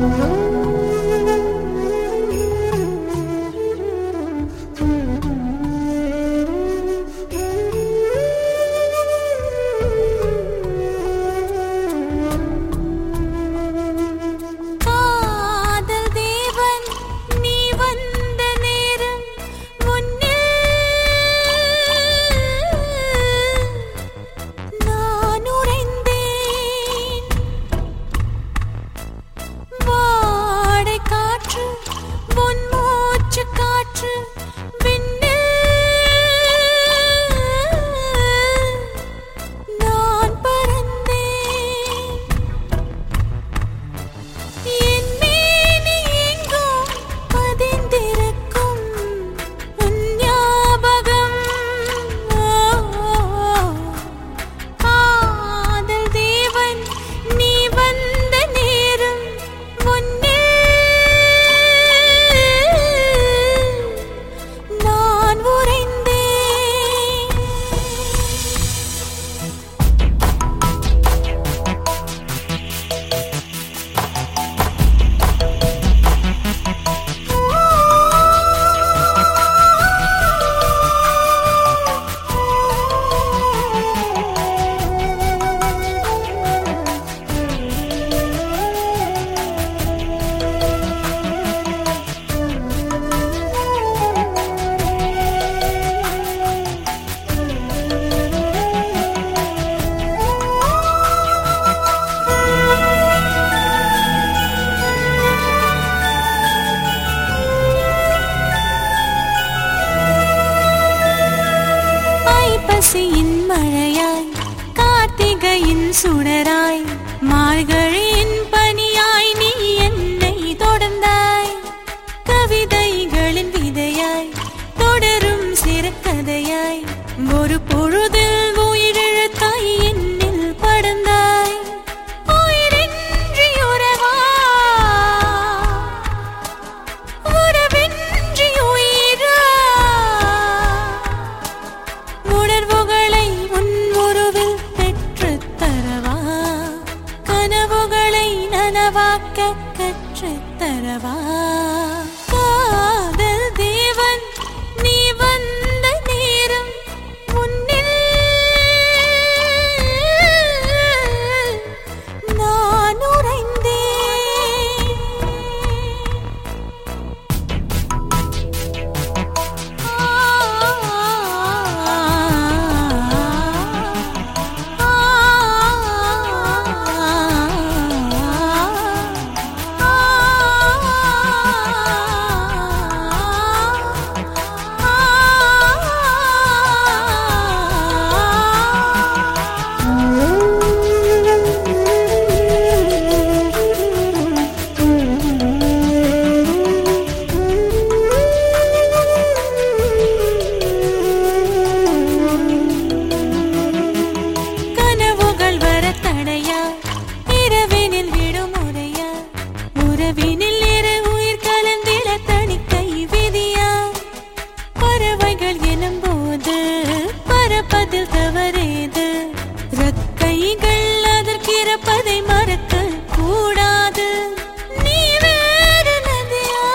பசியின் மழையாய் கார்த்திகையின் சுடராய் மார்கழியின் பனியாய் நீ என்னை தொடர்ந்தாய். கவிதைகளின் விதையாய் தொடரும் சிறுகதையாய் ஒரு பொழுதில் உயிரிழத்தாய் என்னில் படர்ந்தாய். உயிரின்றி உறவா உறவின்றி உயிரா உணர்வுகளை உன் உருவில் பெற்றுத் தரவா கனவுகளை நனவாக்க கற்றுத் தரவா. காதல் தேவன் நீ வந்த நேரம் முன்னில் நான் உறைந்தேன். கனவுகள் வர தடையா இரவினில் விடுமுறையா உறவினில் இரு உயிர் கலந்திட தணிக்கை விதியா. பறவைகள் எனும் போது பறப்பதில் தவறேது ரெக்கைகள் அதற்கிறப்பதை மறக்க கூடாது. நீ வேறு நதியா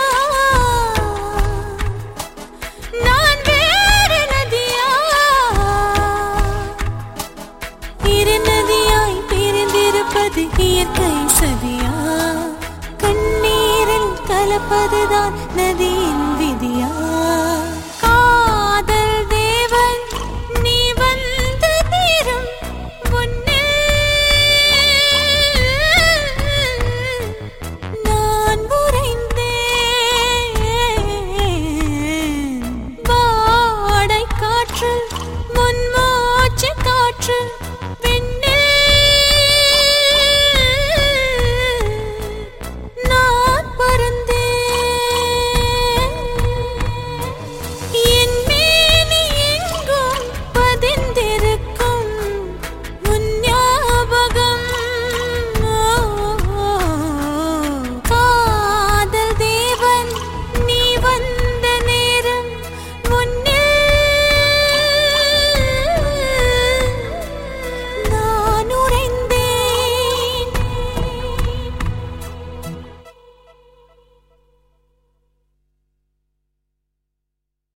நான் வேறு நதியா இரு நதியாய் பிரிந்திருப்பது இயற்கை சதியா. கண்ணீரில் கலப்பதுதான் நதியின் விதியா.